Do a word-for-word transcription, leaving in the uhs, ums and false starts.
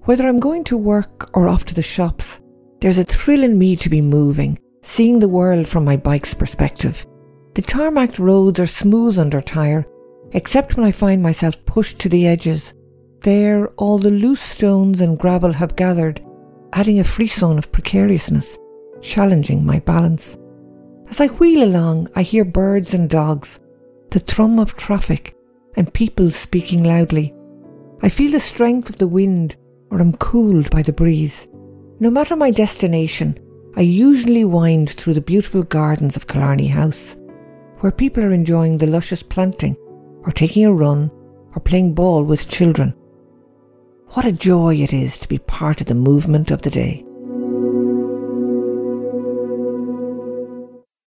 Whether I'm going to work or off to the shops, there's a thrill in me to be moving, seeing the world from my bike's perspective. The tarmacked roads are smooth under tyre, except when I find myself pushed to the edges. There, all the loose stones and gravel have gathered, adding a frisson of precariousness, challenging my balance. As I wheel along, I hear birds and dogs, the thrum of traffic, and people speaking loudly. I feel the strength of the wind, or am cooled by the breeze. No matter my destination, I usually wind through the beautiful gardens of Killarney House, where people are enjoying the luscious planting, or taking a run, or playing ball with children. What a joy it is to be part of the movement of the day.